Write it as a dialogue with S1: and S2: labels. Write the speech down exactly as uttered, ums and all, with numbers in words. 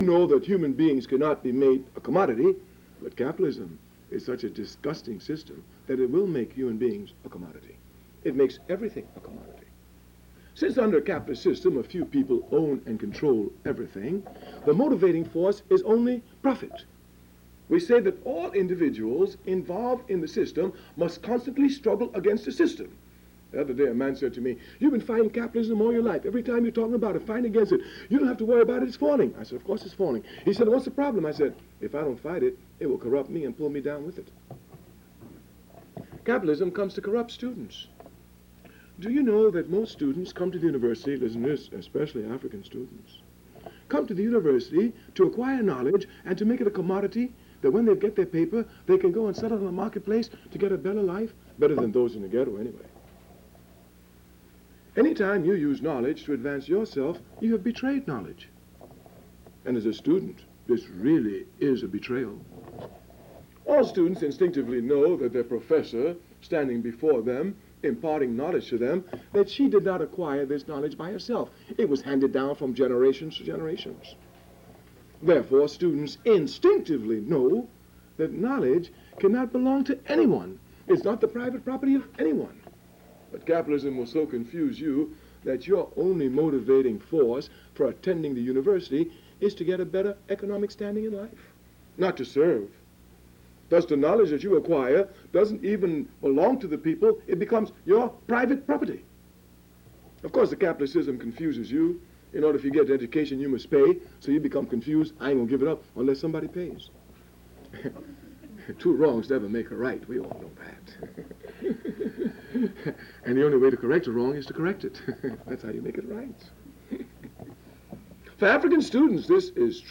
S1: know that human beings cannot be made a commodity, but capitalism is such a disgusting system that it will make human beings a commodity. It makes everything a commodity. Since under a capitalist system a few people own and control everything, the motivating force is only profit. We say that all individuals involved in the system must constantly struggle against the system. The other day a man said to me, "You've been fighting capitalism all your life. Every time you're talking about it, fighting against it, you don't have to worry about it, it's falling." I said, "Of course it's falling." He said, "What's the problem?" I said, "If I don't fight it, it will corrupt me and pull me down with it." Capitalism comes to corrupt students. Do you know that most students come to the university, listen to this, especially African students, come to the university to acquire knowledge and to make it a commodity that when they get their paper, they can go and sell it on the marketplace to get a better life, better than those in the ghetto anyway. Anytime you use knowledge to advance yourself, you have betrayed knowledge. And as a student, this really is a betrayal. All students instinctively know that their professor, standing before them, imparting knowledge to them, that she did not acquire this knowledge by herself. It was handed down from generations to generations. Therefore, students instinctively know that knowledge cannot belong to anyone. It's not the private property of anyone. But capitalism will so confuse you that your only motivating force for attending the university is to get a better economic standing in life, not to serve. Thus, the knowledge that you acquire doesn't even belong to the people. It becomes your private property. Of course, the capitalist system confuses you. In order for you to get education, you must pay, so you become confused. I ain't going to give it up unless somebody pays. Two wrongs never make a right. We all know that. And the only way to correct a wrong is to correct it. That's how you make it right. For African students, this is